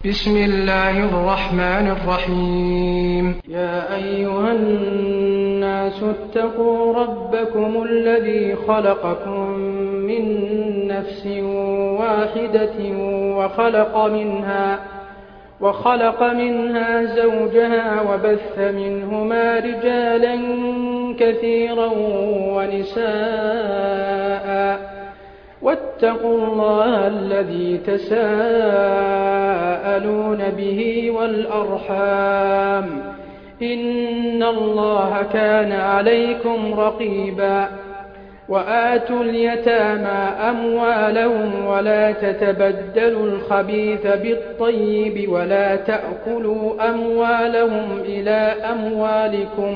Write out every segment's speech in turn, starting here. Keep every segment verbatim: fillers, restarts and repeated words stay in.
بسم الله الرحمن الرحيم. يا أيها الناس اتقوا ربكم الذي خلقكم من نفس واحدة وخلق منها وخلق منها زوجها وبث منهما رجالا كثيرا ونساء واتقوا الله الذي تساءلون به والأرحام إن الله كان عليكم رقيبا. وآتوا اليتامى أموالهم ولا تتبدلوا الخبيث بالطيب ولا تأكلوا أموالهم إلى أموالكم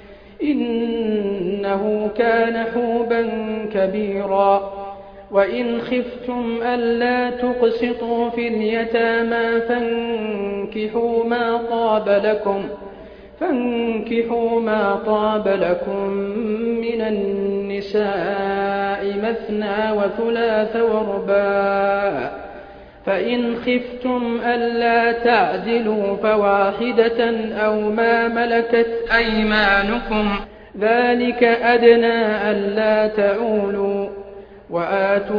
إنه كان حوبا كبيرا. وإن خفتم ألا تقسطوا في اليتامى فانكحوا ما طاب لكم فانكحوا ما طاب لكم من النساء مثنى وثلاث ورباع. فإن خفتم ألا تعدلوا فواحدة أو ما ملكت أيمانكم ذلك أدنى ألا تعولوا. وآتوا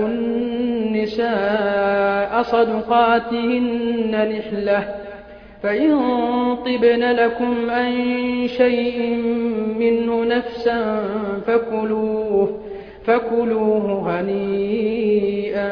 النساء صدقاتهن نحلة فإن طبن لكم عن شيء منه نفسا فكلوه فكلوه هنيئا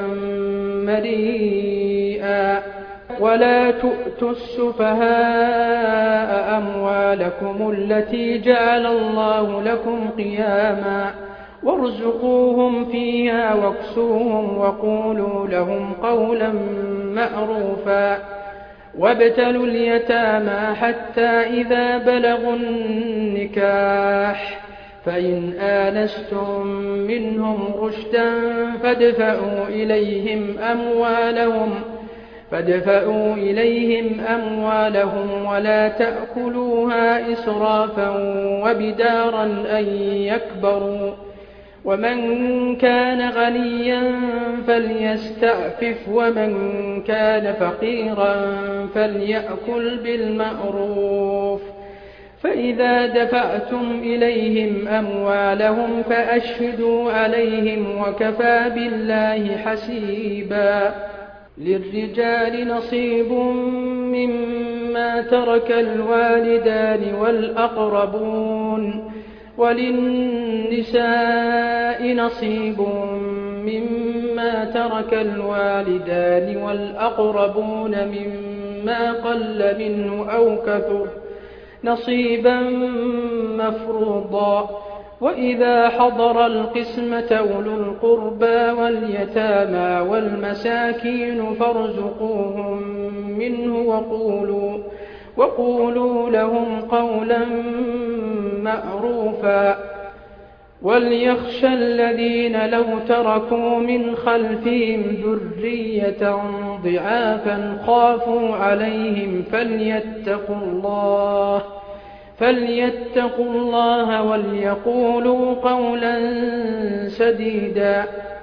مريئا. ولا تؤتوا السفهاء أموالكم التي جعل الله لكم قياما وارزقوهم فيها واكسوهم وقولوا لهم قولا معروفا. وابتلوا اليتامى حتى إذا بلغوا النكاح فإن آنستم منهم رشدا فادفعوا إليهم أموالهم فادفعوا إليهم أموالهم ولا تأكلوها إسرافا وبدارا أن يكبروا. ومن كان غنيا فليستعفف ومن كان فقيرا فليأكل بالمعروف. فإذا دفعتم إليهم أموالهم فأشهدوا عليهم وكفى بالله حسيبا. للرجال نصيب مما ترك الوالدان والأقربون وللنساء نصيب مما ترك الوالدان والأقربون مما قل منه أو كثر نصيبا مفروضا. وإذا حضر القسمة أولو القربى واليتامى والمساكين فارزقوهم منه وقولوا وقولوا لهم قولا معروفا. وليخشى الذين لو تركوا من خلفهم ذرية ضعافا خافوا عليهم فليتقوا الله فليتقوا الله وليقولوا قولا سديدا.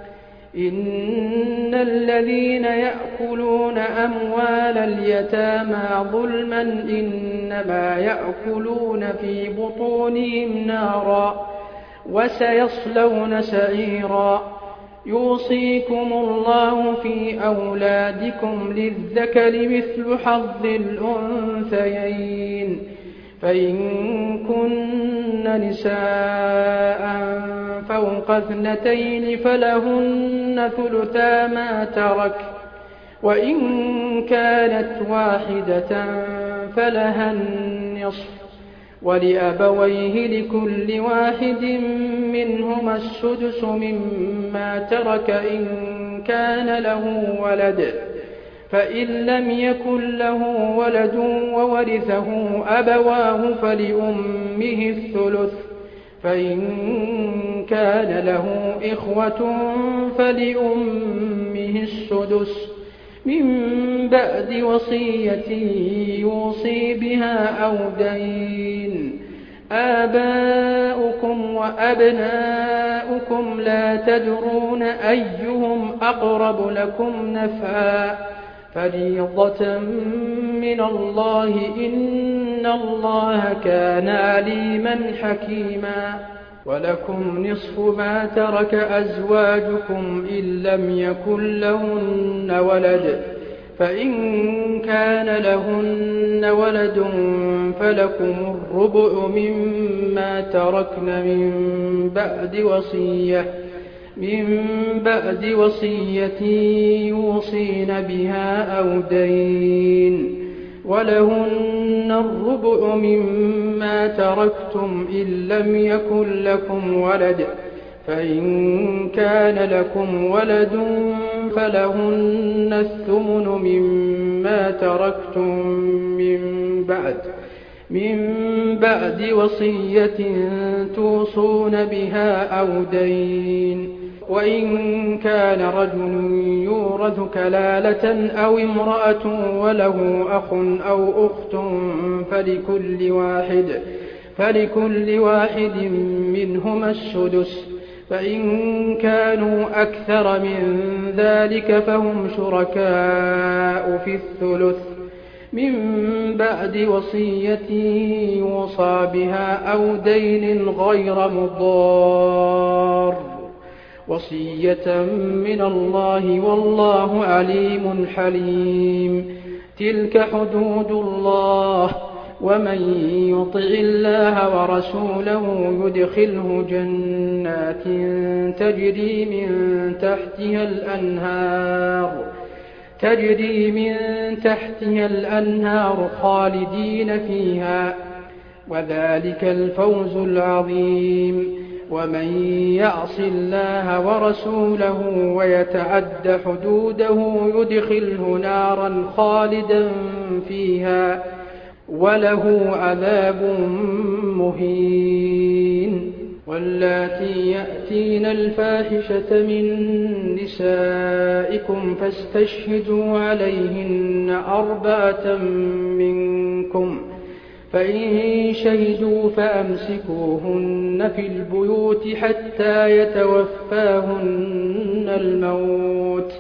إن الذين يأكلون أموال اليتامى ظلما إنما يأكلون في بطونهم نارا وسيصلون سعيرا. يوصيكم الله في أولادكم للذكر مثل حظ الأنثيين فإن كن نساء فوق اثنتين فلهن ثلثا ما ترك وإن كانت واحدة فلها النصف ولأبويه لكل واحد منهما السدس مما ترك إن كان له ولد فإن لم يكن له ولد وورثه أبواه فلأمه الثلث فإن كان له إخوة فلأمه السدس من بعد وصية يوصي بها أو دين. آباؤكم وأبناؤكم لا تدرون أيهم أقرب لكم نفعا فريضة من الله إن الله كان عليما حكيما ولكم نصف ما ترك أزواجكم إن لم يكن لهن ولد فإن كان لهن ولد فلكم الربع مما تركن من بعد وصية من بعد وصية يوصين بها أو دين ولهن الربع مما تركتم إن لم يكن لكم ولد فإن كان لكم ولد فلهن الثمن مما تركتم من بعد من بعد وصية توصون بها أو دين وإن كان رجل يورث كلالة أو امرأة وله أخ أو أخت فلكل واحد فلكل واحد منهما السدس فإن كانوا أكثر من ذلك فهم شركاء في الثلث من بعد وصية يوصى بها أو دين غير مضار وصية من الله والله عليم حليم تلك حدود الله ومن يطع الله ورسوله يدخله جنات تجري من تحتها الأنهار تجري من تحتها الأنهار خالدين فيها وذلك الفوز العظيم ومن يعص الله ورسوله ويتعد حدوده يدخله نارا خالدا فيها وله عذاب مهين واللاتي يأتين الفاحشة من نسائكم فاستشهدوا عليهن أربعة منكم فإن شهدوا فأمسكوهن في البيوت حتى يتوفاهن الموت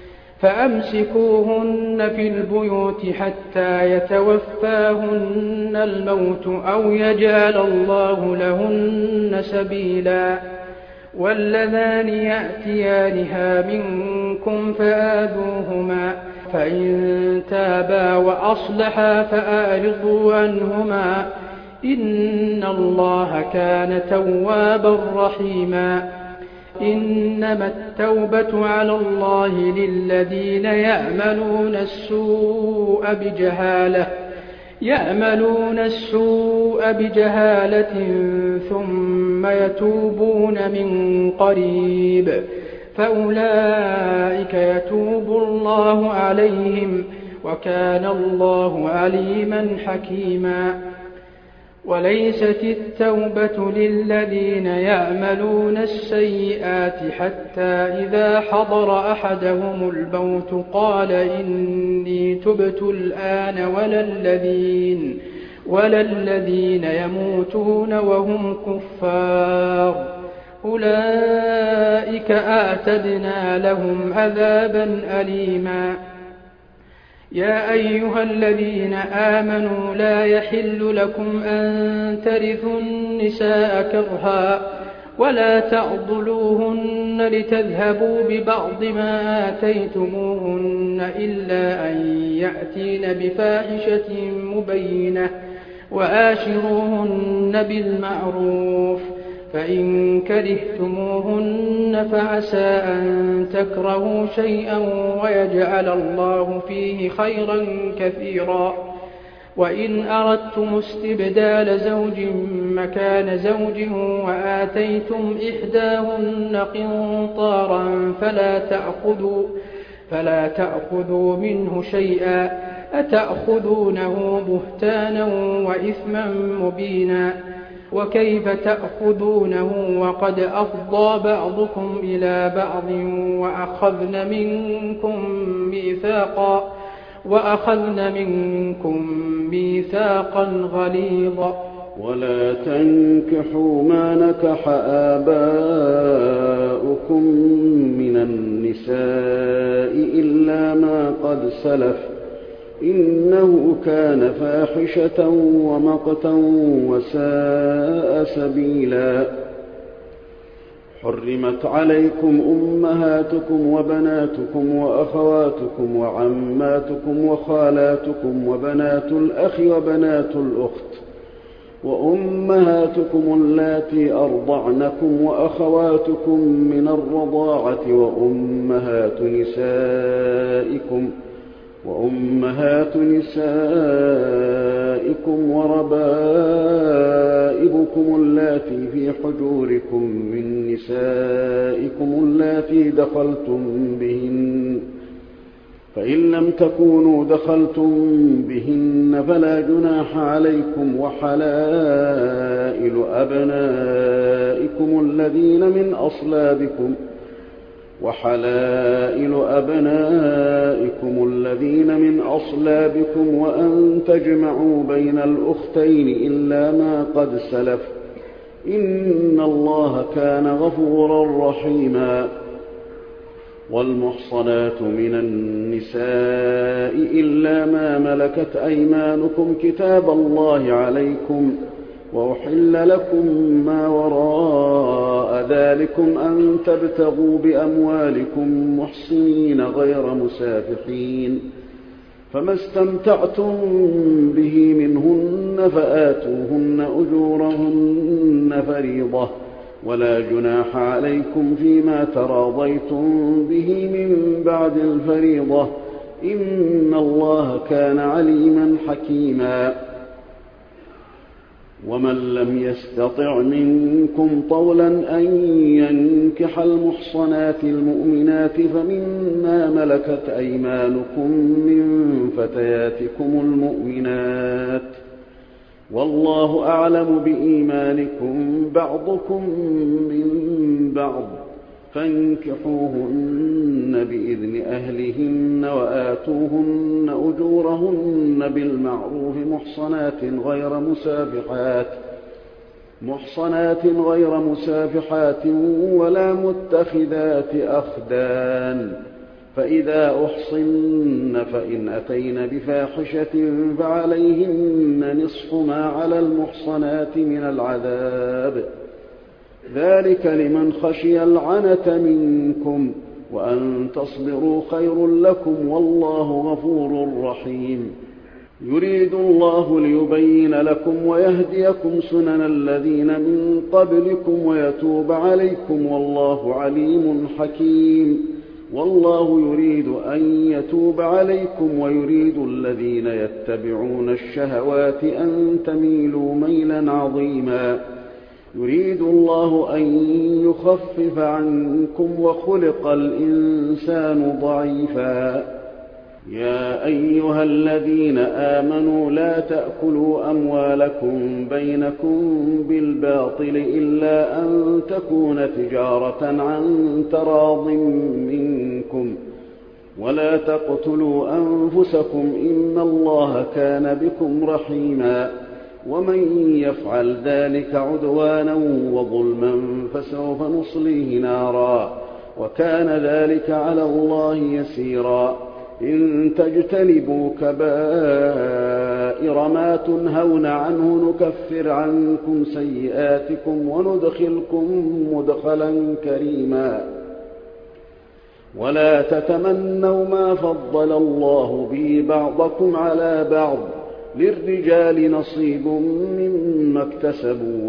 فأمسكوهن في البيوت حتى يتوفاهن الموت أو يجعل الله لهن سبيلا واللذان يأتيانها منكم فآذوهما فإن تابا وأصلحا فأعرضوا عنهما إن الله كان توابا رحيما إنما التوبة على الله للذين يعملون السوء بجهالة يعملون السوء بجهالة ثم يتوبون من قريب فأولئك يتوب الله عليهم وكان الله عليما حكيما وليست التوبة للذين يعملون السيئات حتى إذا حضر أحدهم الموت قال إني تبت الآن ولا الذين, ولا الذين يموتون وهم كفار أولئك أعتدنا لهم عذابا أليما يا أيها الذين آمنوا لا يحل لكم أن ترثوا النساء كرها ولا تعضلوهن لتذهبوا ببعض ما آتيتموهن إلا أن يأتين بفاحشة مبينة وآشروهن بالمعروف فإن كرهتموهن فعسى أن تكرهوا شيئا ويجعل الله فيه خيرا كثيرا وإن أردتم استبدال زوج مكان زوج وآتيتم إحداهن قنطارا فلا تأخذوا, فلا تأخذوا منه شيئا أتأخذونه بهتانا وإثما مبينا وكيف تأخذونه وقد أفضى بعضكم إلى بعض وأخذن منكم ميثاقا وأخذن منكم ميثاقا غليظا ولا تنكحوا ما نكح آباؤكم من النساء إلا ما قد سلف إنه كان فاحشة ومقتا وساء سبيلا. حرمت عليكم أمهاتكم وبناتكم وأخواتكم وعماتكم وخالاتكم وبنات الأخ وبنات الأخت وأمهاتكم اللاتي أرضعنكم وأخواتكم من الرضاعة وأمهات نسائكم وأمهات نسائكم وربائبكم اللاتي في حجوركم من نسائكم اللاتي دخلتم بهن، فإن لم تكونوا دخلتم بهن فلا جناح عليكم، وحلائل أبنائكم الذين من أصلابكم وحلائل أبنائكم الذين من أصلابكم وأن تجمعوا بين الأختين إلا ما قد سلف إن الله كان غفورا رحيما. والمحصنات من النساء إلا ما ملكت أيمانكم كتاب الله عليكم، وأحل لكم ما وراء ذلكم أن تبتغوا بأموالكم محصنين غير مسافحين، فما استمتعتم به منهن فآتوهن أجورهن فريضة، ولا جناح عليكم فيما تراضيتم به من بعد الفريضة إن الله كان عليما حكيما. ومن لم يستطع منكم طولا أن ينكح المحصنات المؤمنات فمما ملكت أيمانكم من فتياتكم المؤمنات، والله أعلم بإيمانكم بعضكم من بعض، فانكحوهن بإذن أهلهن وآتوهن أجورهن بالمعروف محصنات غير مسافحات محصنات غير مسافحات ولا متخذات أخدان، فإذا أحصن فإن أتين بفاحشة فعليهن نصف ما على المحصنات من العذاب، ذلك لمن خشي العنة منكم، وأن تصبروا خير لكم والله غفور رحيم. يريد الله ليبين لكم ويهديكم سنن الذين من قبلكم ويتوب عليكم والله عليم حكيم. والله يريد أن يتوب عليكم ويريد الذين يتبعون الشهوات أن تميلوا ميلا عظيما. يريد الله أن يخفف عنكم وخلق الإنسان ضعيفا. يا أيها الذين آمنوا لا تأكلوا أموالكم بينكم بالباطل إلا أن تكون تجارة عن تراض منكم، ولا تقتلوا أنفسكم إن الله كان بكم رحيما. ومن يفعل ذلك عدوانا وظلما فسوف نصليه نارا، وكان ذلك على الله يسيرا. إن تجتنبوا كبائر ما تنهون عنه نكفر عنكم سيئاتكم وندخلكم مدخلا كريما. ولا تتمنوا ما فضل الله به بعضكم على بعض، للرجال نصيب مما اكتسبوا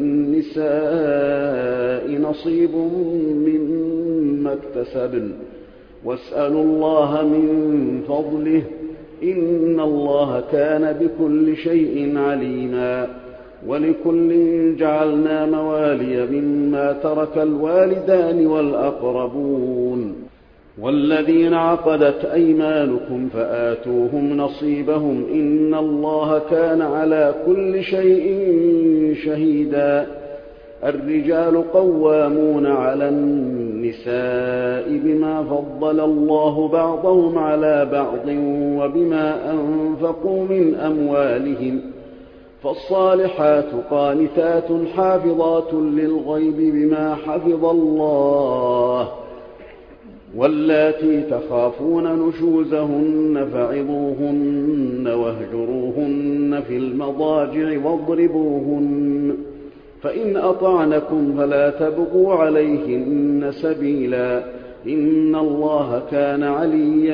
وللنساء نصيب مما اكتسبن، واسألوا الله من فضله إن الله كان بكل شيء عليما. ولكل جعلنا موالي مما ترك الوالدان والأقربون والذين عقدت أيمانكم فآتوهم نصيبهم إن الله كان على كل شيء شهيدا. الرجال قوامون على النساء بما فضل الله بعضهم على بعض وبما أنفقوا من أموالهم، فالصالحات قانتات حافظات للغيب بما حفظ الله، واللاتي تخافون نشوزهن فعظوهن واهجروهن في المضاجع واضربوهن، فإن أطعنكم فلا تبغوا عليهن سبيلا، إن الله كان عليا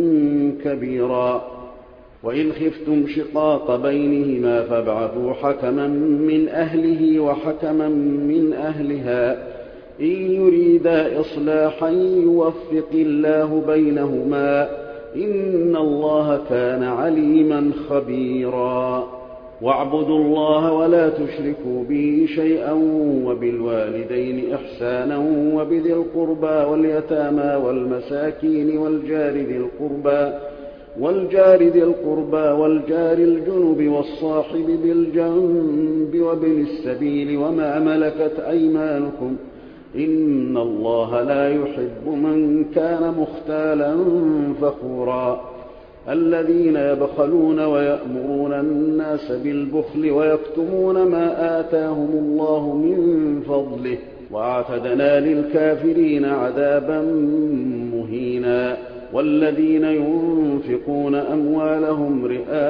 كبيرا. وإن خفتم شقاق بينهما فابعثوا حكما من أهله وحكما من أهلها إن يريدا إصلاحا يوفق الله بينهما، إن الله كان عليما خبيرا. واعبدوا الله ولا تشركوا به شيئا، وبالوالدين إحسانا، وبذي القربى واليتامى والمساكين والجار ذي القربى والجار ذي القربى والجار الجنب والصاحب بالجنب وابن السبيل وما ملكت أيمانكم، إن الله لا يحب من كان مختالا فخورا. الذين يبخلون ويأمرون الناس بالبخل ويكتمون ما آتاهم الله من فضله، وأعتدنا للكافرين عذابا مهينا. والذين ينفقون أموالهم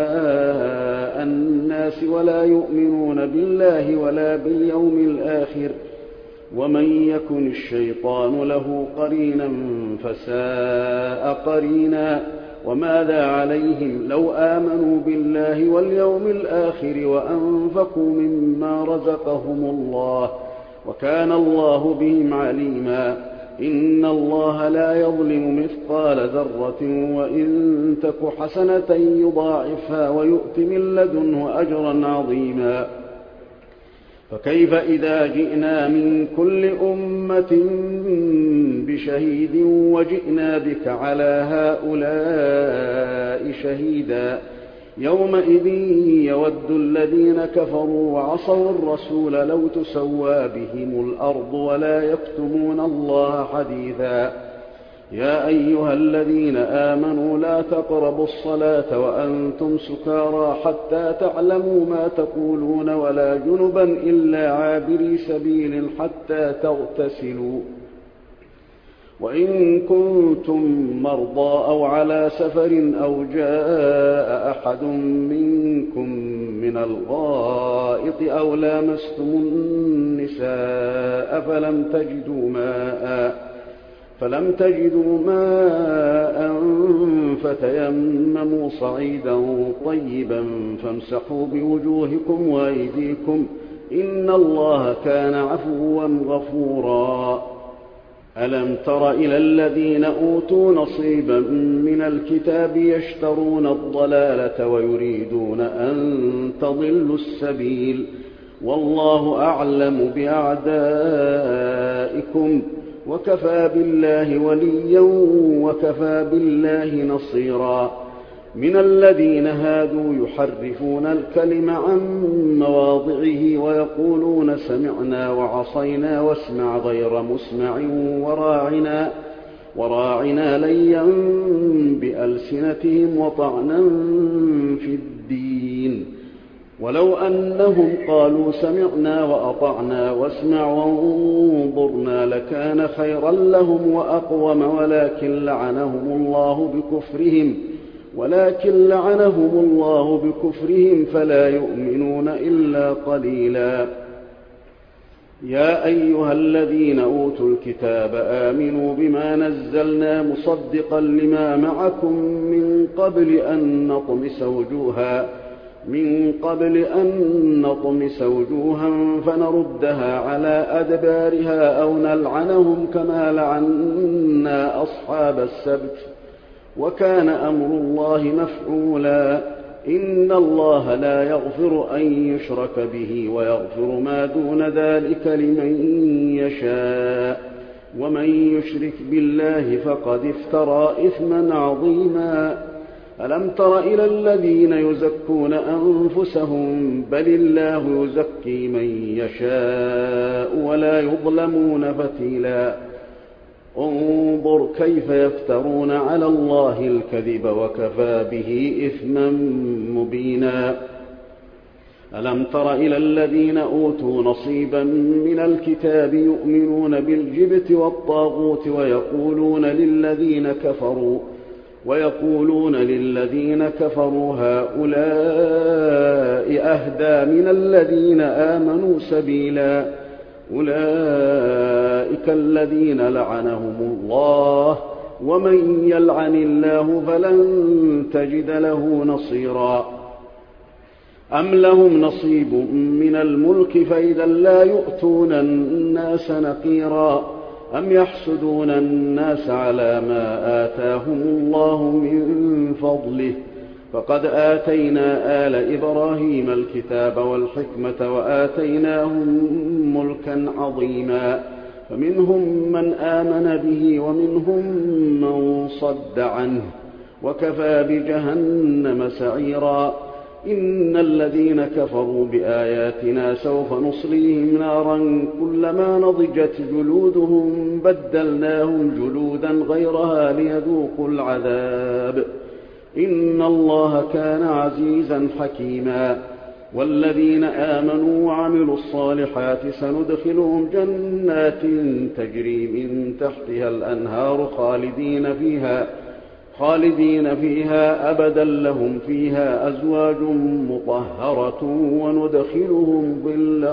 رئاء الناس ولا يؤمنون بالله ولا باليوم الآخر، ومن يكن الشيطان له قرينا فساء قرينا. وماذا عليهم لو آمنوا بالله واليوم الآخر وأنفقوا مما رزقهم الله، وكان الله بهم عليما. إن الله لا يظلم مثقال ذرة، وإن تك حسنة يضاعفها ويؤت من لدنه أجرا عظيما. فكيف إذا جئنا من كل أمة بشهيد وجئنا بك على هؤلاء شهيدا، يومئذ يود الذين كفروا وعصوا الرسول لو تسوى بهم الأرض ولا يكتمون الله حديثا. يا أيها الذين آمنوا لا تقربوا الصلاة وأنتم سكارى حتى تعلموا ما تقولون ولا جنبا إلا عابري سبيل حتى تغتسلوا، وإن كنتم مرضى أو على سفر أو جاء أحد منكم من الغائط أو لامستم النساء فلم تجدوا ماء فلم تجدوا ماء فتيمموا صعيدا طيبا فامسحوا بوجوهكم وأيديكم، إن الله كان عفوا غفورا. ألم تر إلى الذين أوتوا نصيبا من الكتاب يشترون الضلالة ويريدون أن تضلوا السبيل، والله أعلم بأعدائكم، وكفى بالله وليا وكفى بالله نصيرا. من الذين هادوا يحرفون الكلم عن مواضعه ويقولون سمعنا وعصينا واسمع غير مسمع وراعنا, وراعنا ليا بألسنتهم وطعنا في الدين، ولو أنهم قالوا سمعنا وأطعنا واسمع وانظرنا لكان خيرا لهم وأقوم، ولكن لعنهم الله بكفرهم ولكن لعنهم الله بكفرهم فلا يؤمنون إلا قليلا. يا أيها الذين أوتوا الكتاب آمنوا بما نزلنا مصدقا لما معكم من قبل أن نطمس وجوها من قبل أن نطمس وجوها فنردها على أدبارها أو نلعنهم كما لعنا أصحاب السبت، وكان أمر الله مفعولا. إن الله لا يغفر أن يشرك به ويغفر ما دون ذلك لمن يشاء، ومن يشرك بالله فقد افترى إثما عظيما. ألم تر إلى الذين يزكون أنفسهم بل الله يزكي من يشاء ولا يظلمون فتيلا. انظر كيف يفترون على الله الكذب وكفى به إثما مبينا. ألم تر إلى الذين أوتوا نصيبا من الكتاب يؤمنون بالجبت والطاغوت ويقولون للذين كفروا ويقولون للذين كفروا هؤلاء أهدى من الذين آمنوا سبيلا أولئك الذين لعنهم الله ومن يلعن الله فلن تجد له نصيرا أم لهم نصيب من الملك فإذا لا يؤتون الناس نقيرا أم يحسدون الناس على ما آتاهم الله من فضله فقد آتينا آل إبراهيم الكتاب والحكمة وآتيناهم ملكا عظيما فمنهم من آمن به ومنهم من صد عنه وكفى بجهنم سعيرا إن الذين كفروا بآياتنا سوف نصليهم نارا كلما نضجت جلودهم بدلناهم جلودا غيرها ليذوقوا العذاب إن الله كان عزيزا حكيما والذين آمنوا وعملوا الصالحات سندخلهم جنات تجري من تحتها الأنهار خالدين فيها خالدين فيها أبدا لهم فيها أزواج مطهرة وندخلهم ظلا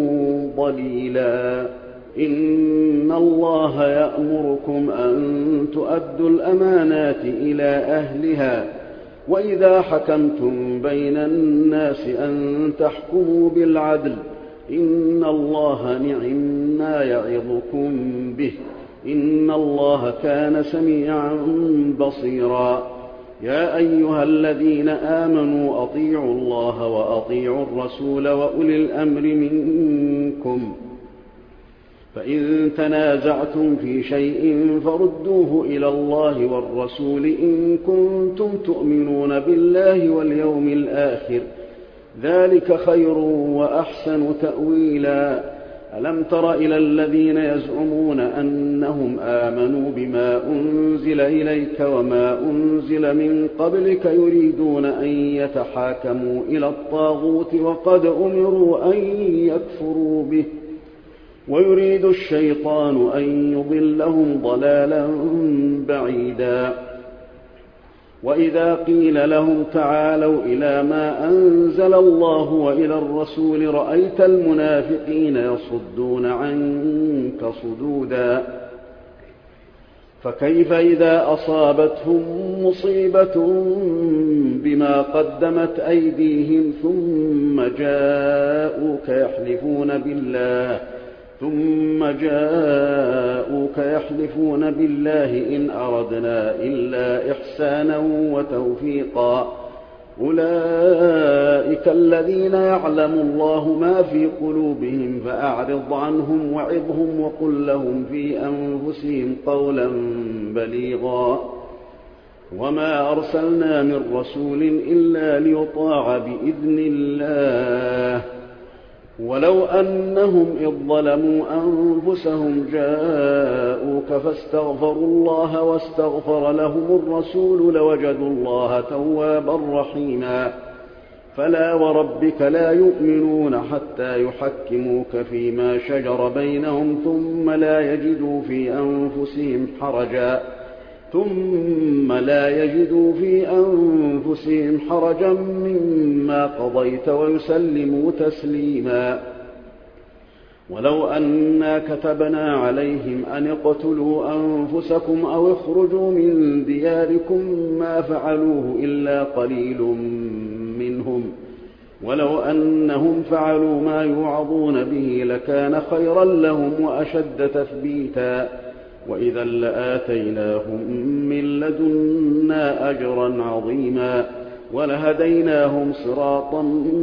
ظليلا إن الله يأمركم أن تؤدوا الأمانات إلى أهلها وإذا حكمتم بين الناس أن تحكموا بالعدل إن الله نعم ما يعظكم به إن الله كان سميعا بصيرا يا أيها الذين آمنوا أطيعوا الله وأطيعوا الرسول وأولي الأمر منكم فإن تنازعتم في شيء فردوه إلى الله والرسول إن كنتم تؤمنون بالله واليوم الآخر ذلك خير وأحسن تأويلا ألم تر إلى الذين يزعمون أنهم آمنوا بما أنزل إليك وما أنزل من قبلك يريدون أن يتحاكموا إلى الطاغوت وقد أمروا أن يكفروا به ويريد الشيطان أن يضلهم ضلالا بعيدا وإذا قيل لهم تعالوا إلى ما أنزل الله وإلى الرسول رأيت المنافقين يصدون عنك صدودا فكيف إذا أصابتهم مصيبة بما قدمت أيديهم ثم جاءوك يحلفون بالله ثم جاءوك يحلفون بالله إن أردنا إلا إحسانا وتوفيقا أولئك الذين يعلم الله ما في قلوبهم فأعرض عنهم وعظهم وقل لهم في أنفسهم قولا بليغا وما أرسلنا من رسول إلا ليطاع بإذن الله ولو أنهم إذ ظلموا أنفسهم جاءوك فاستغفروا الله واستغفر لهم الرسول لوجدوا الله توابا رحيما فلا وربك لا يؤمنون حتى يحكموك فيما شجر بينهم ثم لا يجدوا في أنفسهم حرجا ثم لا يجدوا في أنفسهم حرجا مما قضيت ويسلموا تسليما ولو أنا كتبنا عليهم أن اقتلوا أنفسكم أو اخرجوا من دياركم ما فعلوه إلا قليل منهم ولو أنهم فعلوا ما يوعظون به لكان خيرا لهم وأشد تثبيتا وإذا لآتيناهم من لدنا أجرا عظيما ولهديناهم صراطا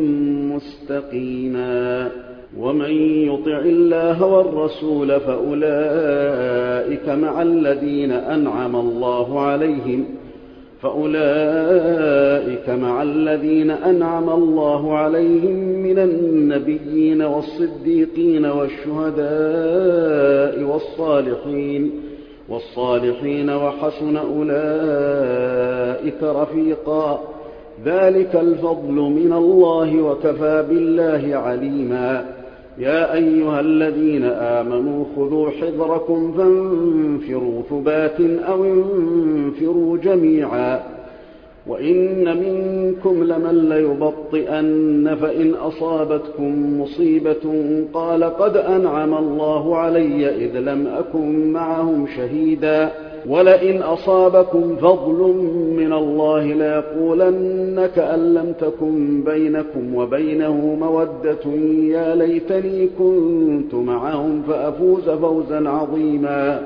مستقيما ومن يطع الله والرسول فأولئك مع الذين أنعم الله عليهم فأولئك مع الذين أنعم الله عليهم من النبيين والصديقين والشهداء والصالحين والصالحين وحسن أولئك رفيقا ذلك الفضل من الله وكفى بالله عليما. يا أيها الذين آمنوا خذوا حذركم فانفروا ثبات أو انفروا جميعا وإن منكم لمن ليبطئن فإن أصابتكم مصيبة قال قد أنعم الله علي إذ لم أكن معهم شهيدا ولئن أصابكم فضل من الله ليقولن كأن لم تكن بينكم وبينه مودة يا ليتني كنت معهم فأفوز فوزا عظيما.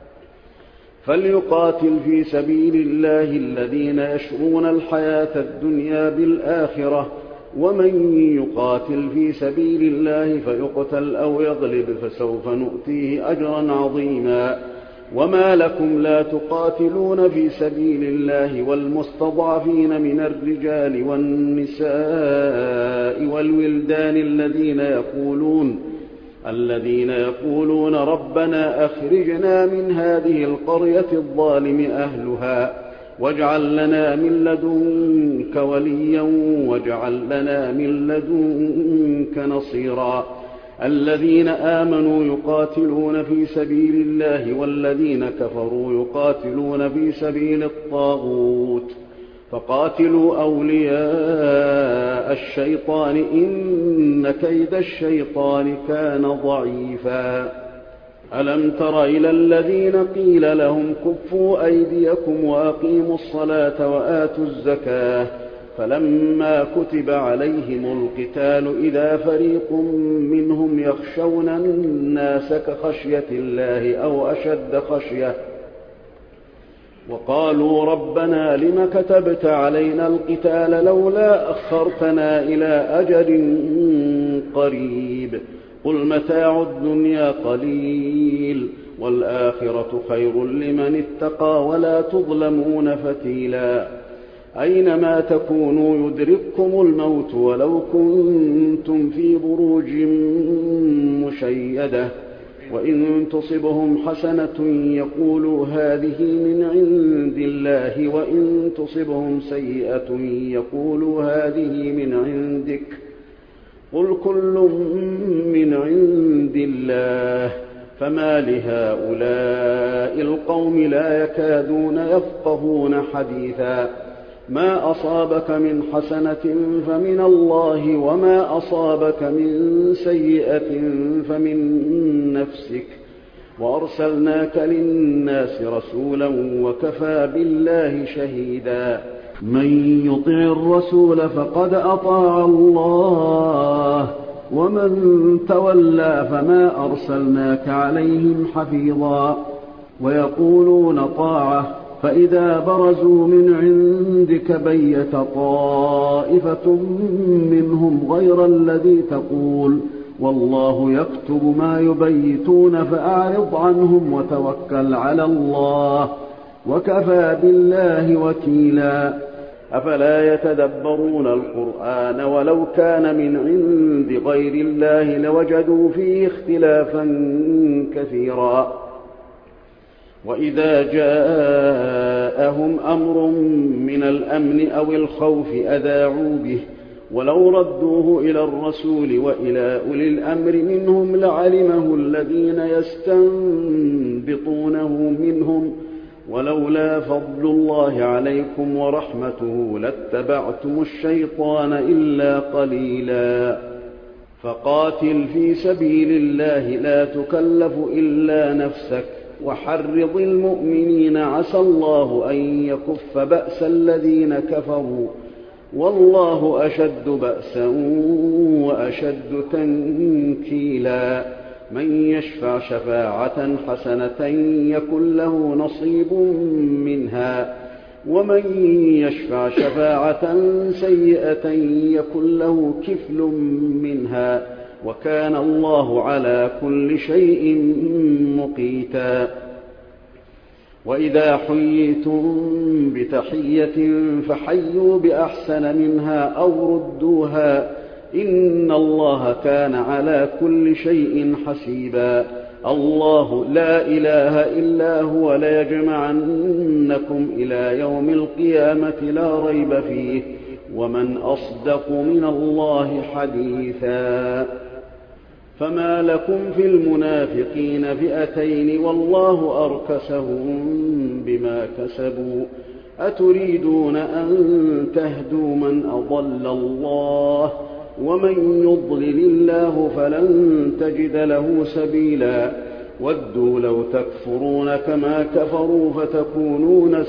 فليقاتل في سبيل الله الذين يشرون الحياة الدنيا بالآخرة ومن يقاتل في سبيل الله فيقتل أو يغلب فسوف نؤتيه أجرا عظيما. وما لكم لا تقاتلون في سبيل الله والمستضعفين من الرجال والنساء والولدان الذين يقولون الذين يقولون ربنا أخرجنا من هذه القرية الظالم أهلها واجعل لنا من لدنك وليا واجعل لنا من لدنك نصيرا. الذين آمنوا يقاتلون في سبيل الله والذين كفروا يقاتلون في سبيل الطاغوت فقاتلوا أولياء الشيطان إن كيد الشيطان كان ضعيفا. ألم تر إلى الذين قيل لهم كفوا أيديكم وأقيموا الصلاة وآتوا الزكاة فلما كتب عليهم القتال إذا فريق منهم يخشون الناس كخشية الله أو أشد خشية وقالوا ربنا لم كتبت علينا القتال لولا أخرتنا إلى أجل قريب قل متاع الدنيا قليل والآخرة خير لمن اتقى ولا تظلمون فتيلا. أينما تكونوا يدرككم الموت ولو كنتم في بروج مشيدة وإن تصبهم حسنة يقولوا هذه من عند الله وإن تصبهم سيئة يقولوا هذه من عندك قل كل من عند الله فما لهؤلاء القوم لا يكادون يفقهون حديثا. ما أصابك من حسنة فمن الله وما أصابك من سيئة فمن نفسك وأرسلناك للناس رسولا وكفى بالله شهيدا. من يطع الرسول فقد أطاع الله ومن تولى فما أرسلناك عليهم حفيظا. ويقولون طاعة فإذا برزوا من عندك بيت طائفة منهم غير الذي تقول والله يكتب ما يبيتون فأعرض عنهم وتوكل على الله وكفى بالله وكيلا. أفلا يتدبرون القرآن ولو كان من عند غير الله لوجدوا فيه اختلافا كثيرا. وإذا جاءهم أمر من الأمن أو الخوف أذاعوا به ولو ردوه إلى الرسول وإلى أولي الأمر منهم لعلمه الذين يستنبطونه منهم ولولا فضل الله عليكم ورحمته لاتبعتم الشيطان إلا قليلا. فقاتل في سبيل الله لا تكلف إلا نفسك وحرض المؤمنين عسى الله أن يكف بأس الذين كفروا والله أشد بأسا وأشد تنكيلا. من يشفع شفاعة حسنة يكن له نصيب منها ومن يشفع شفاعة سيئة يكن له كفل منها وكان الله على كل شيء مقيتا. وإذا حييتم بتحية فحيوا بأحسن منها أو ردوها إن الله كان على كل شيء حسيبا. الله لا إله إلا هو ليجمعنكم إلى يوم القيامة لا ريب فيه ومن أصدق من الله حديثا. فما لكم في المنافقين فئتين والله أركسهم بما كسبوا أتريدون أن تهدوا من أضل الله ومن يضلل الله فلن تجد له سبيلا ودوا لو تكفرون كما كفروا فتكونون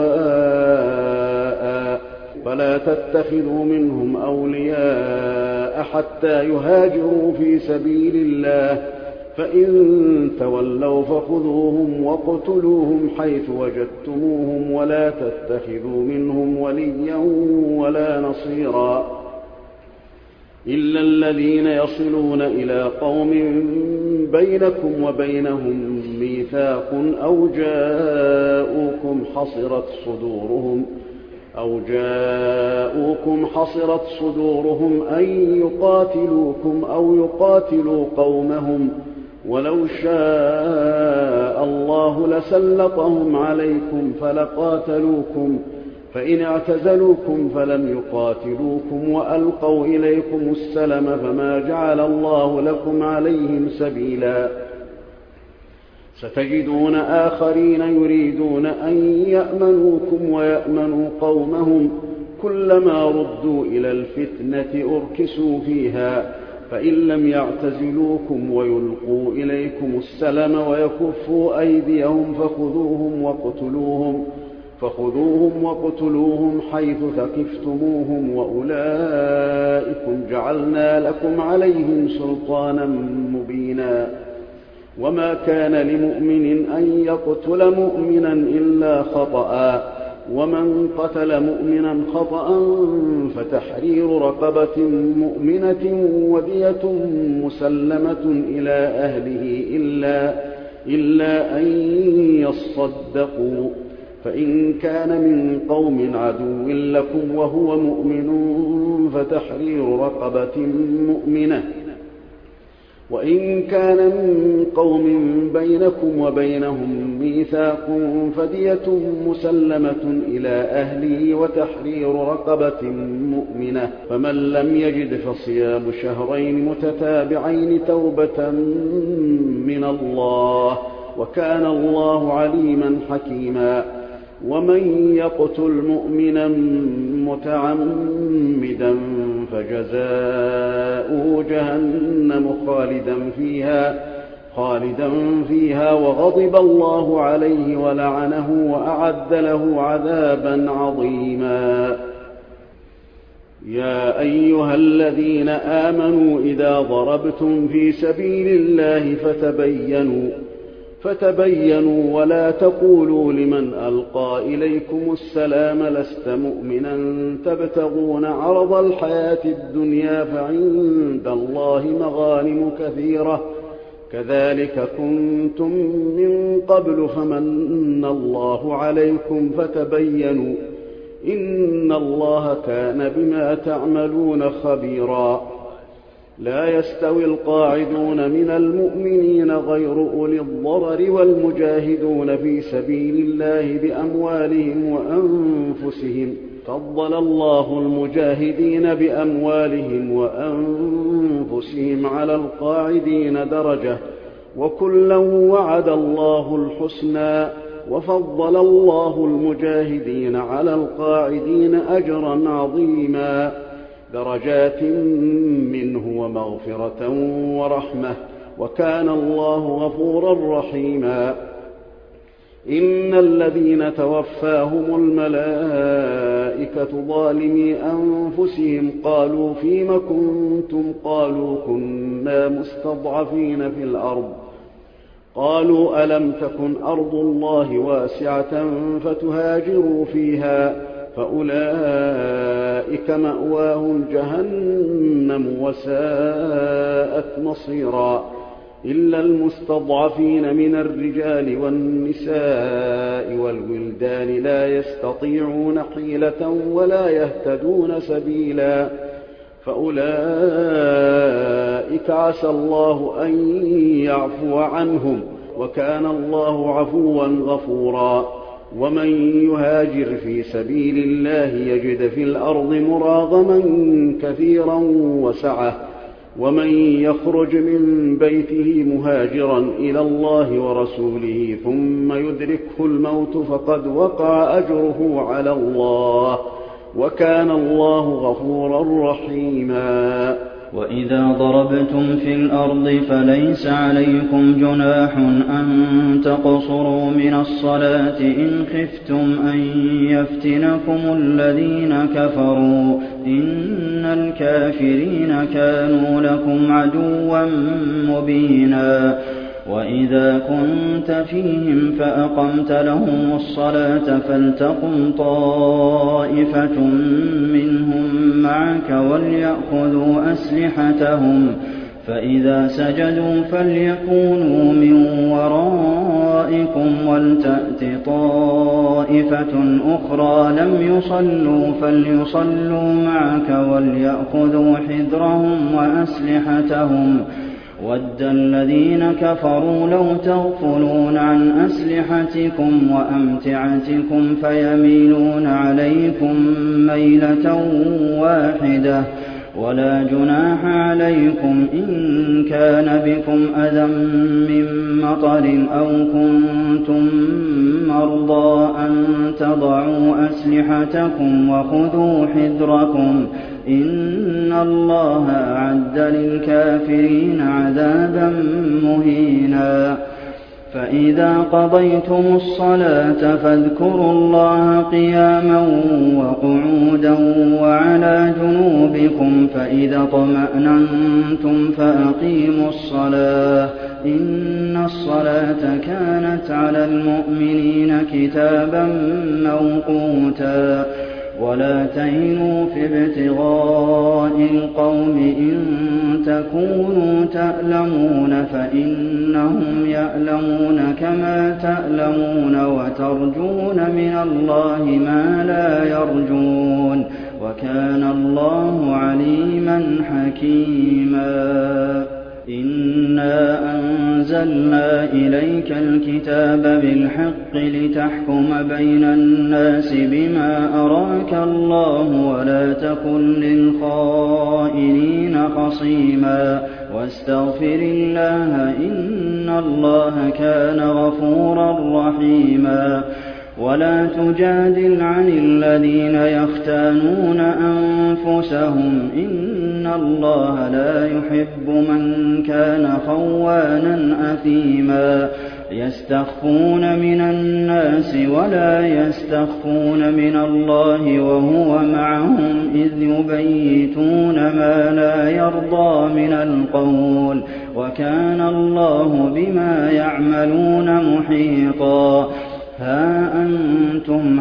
سواء فلا تتخذوا منهم أولياء حتى يهاجروا في سبيل الله فإن تولوا فخذوهم واقتلوهم حيث وجدتموهم ولا تتخذوا منهم وليا ولا نصيرا إلا الذين يصلون إلى قوم بينكم وبينهم ميثاق أو جاءوكم حصرت صدورهم أو جاءوكم حصرت صدورهم أن يقاتلوكم أو يقاتلوا قومهم ولو شاء الله لسلطهم عليكم فلقاتلوكم فإن اعتزلوكم فلم يقاتلوكم وألقوا إليكم السلم فما جعل الله لكم عليهم سبيلا ستجدون آخرين يريدون أن يأمنوكم ويأمنوا قومهم كلما ردوا إلى الفتنة أركسوا فيها فإن لم يعتزلوكم ويلقوا إليكم السلم ويكفوا أيديهم فخذوهم واقتلوهم فخذوهم وقتلوهم حيث ثقفتموهم وأولئكم جعلنا لكم عليهم سلطانا مبينا وما كان لمؤمن أن يقتل مؤمنا إلا خطأ ومن قتل مؤمنا خطأ فتحرير رقبة مؤمنة ودية مسلمة إلى أهله إلا, إلا أن يصدقوا فإن كان من قوم عدو لكم وهو مؤمن فتحرير رقبة مؤمنة وإن كان من قوم بينكم وبينهم ميثاق فدية مسلمة إلى أهله وتحرير رقبة مؤمنة فمن لم يجد فصيام شهرين متتابعين توبة من الله وكان الله عليما حكيما ومن يقتل مؤمنا متعمدا فجزاؤه جهنم خالدا فيها خالدا فيها وغضب الله عليه ولعنه وأعد له عذابا عظيما. يا أيها الذين آمنوا إذا ضربتم في سبيل الله فتبينوا فتبينوا ولا تقولوا لمن ألقى إليكم السلام لست مؤمنا تبتغون عرض الحياة الدنيا فعند الله مغانم كثيرة كذلك كنتم من قبل فمن الله عليكم فتبينوا إن الله كان بما تعملون خبيرا. لا يستوي القاعدون من المؤمنين غير أولي الضرر والمجاهدون في سبيل الله بأموالهم وأنفسهم فضل الله المجاهدين بأموالهم وأنفسهم على القاعدين درجة وكلا وعد الله الحسنى وفضل الله المجاهدين على القاعدين أجرا عظيما درجات منه ومغفرة ورحمة وكان الله غفورا رحيما. إن الذين توفاهم الملائكة ظالمي أنفسهم قالوا فيم كنتم قالوا كنا مستضعفين في الأرض قالوا ألم تكن أرض الله واسعة فتهاجروا فيها فأولئك مأواهم جهنم وساءت مصيرا إلا المستضعفين من الرجال والنساء والولدان لا يستطيعون حيلة ولا يهتدون سبيلا فأولئك عسى الله أن يعفو عنهم وكان الله عفوا غفورا. ومن يهاجر في سبيل الله يجد في الأرض مراغما كثيرا وسعة ومن يخرج من بيته مهاجرا إلى الله ورسوله ثم يدركه الموت فقد وقع أجره على الله وكان الله غفورا رحيما. وإذا ضربتم في الأرض فليس عليكم جناح أن تقصروا من الصلاة إن خفتم أن يفتنكم الذين كفروا إن الكافرين كانوا لكم عدوا مبينا. وإذا كنت فيهم فأقمت لهم الصلاة فلتقم طائفة منهم معك وليأخذوا أسلحتهم فإذا سجدوا فليكونوا من ورائكم ولتأت طائفة أخرى لم يصلوا فليصلوا معك وليأخذوا حذرهم وأسلحتهم وَدَّ الَّذِينَ كَفَرُوا لَوْ تَغْفُلُونَ عَنْ أَسْلِحَتِكُمْ وَأَمْتِعَتِكُمْ فَيَمِيلُونَ عَلَيْكُمْ مَيْلَةً وَاحِدَةً وَلَا جُنَاحَ عَلَيْكُمْ إِن كَانَ بِكُمْ أَذًى مِّن مَّطَرٍ أَوْ كُنتُم مَّرْضَىٰ أَن تَضَعُوا أَسْلِحَتَكُمْ وَخُذُوا حِذْرَكُمْ إِنَّ اللَّهَ أَعَدَّ لِلْكَافِرِينَ عَذَابًا مُّهِينًا. فَإِذَا قَضَيْتُمُ الصَّلَاةَ فاذكروا اللَّهَ قِيَامًا وَقُعُودًا وَعَلَىٰ جُنُوبِكُمْ فَإِذَا اطْمَأْنَنتُمْ فَأَقِيمُوا الصَّلَاةَ إِنَّ الصَّلَاةَ كَانَتْ عَلَى الْمُؤْمِنِينَ كِتَابًا مَّوْقُوتًا. وَلَا تَهِنُوا فِي ابْتِغَاءِ الْقَوْمِ إِن تَكُونُوا تَأْلَمُونَ فَإِنَّهُمْ يَأْلَمُونَ كَمَا تَأْلَمُونَ وَتَرْجُونَ مِنَ اللَّهِ مَا لَا يَرْجُونَ وَكَانَ اللَّهُ عَلِيمًا حَكِيمًا. إِنَّا أَنزَلْنَا إِلَيْكَ الْكِتَابَ بِالْحَقِّ لِتَحْكُمَ بَيْنَ النَّاسِ بِمَا أَرَاكَ اللَّهُ وَلَا تَكُن لِّلْخَائِنِينَ خَصِيمًا وَاسْتَغْفِرِ اللَّهَ ۖ إِنَّ اللَّهَ كَانَ غَفُورًا رَّحِيمًا. وَلَا تُجَادِلْ عَنِ الَّذِينَ يَخْتَانُونَ أَنفُسَهُمْ ۚ إِنَّ اللَّهَ لَا يُحِبُّ مَن كَانَ خَوَّانًا أَثِيمًا. يَسْتَخْفُونَ مِنَ النَّاسِ وَلَا يَسْتَخْفُونَ مِنَ اللَّهِ وَهُوَ مَعَهُمْ إِذْ يُبَيِّتُونَ مَا لَا يَرْضَىٰ مِنَ الْقَوْلِ ۚ وَكَانَ اللَّهُ بِمَا يَعْمَلُونَ مُحِيطًا. هَا أَنتُمْ